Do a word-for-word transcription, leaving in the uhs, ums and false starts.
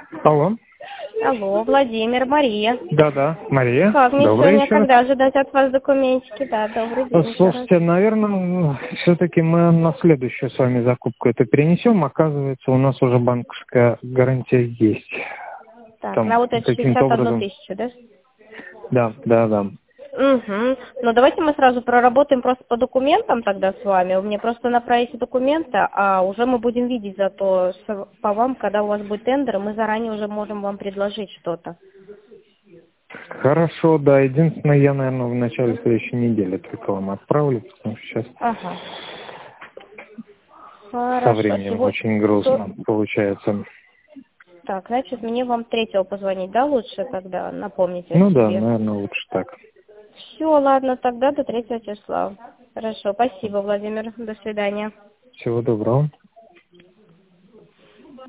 Алло. Алло, Владимир, Мария. Да-да, Мария. Как мне Добрый сегодня, вечер. когда ожидать от вас документики? Да, добрый день. Слушайте, наверное, все-таки мы на следующую с вами закупку это перенесем. Оказывается, у нас уже банковская гарантия есть. Так, Там на вот эти каким-то шестьдесят одну образом. тысячу, да? Да, да, да. Угу. Ну, давайте мы сразу проработаем просто по документам тогда с вами. Вы мне просто направите документы, а уже мы будем видеть зато с- по вам, когда у вас будет тендер, мы заранее уже можем вам предложить что-то. Хорошо, да. Единственное, я, наверное, в начале следующей недели только вам отправлю, потому что сейчас Ага. со Хорошо. временем Сегодня... очень грустно получается. Так, значит, мне вам третьего позвонить, да, лучше тогда? Напомните о Ну да, себе. наверное, лучше так. Все, ладно, тогда до третьего числа. Хорошо, спасибо, Владимир. До свидания. Всего доброго.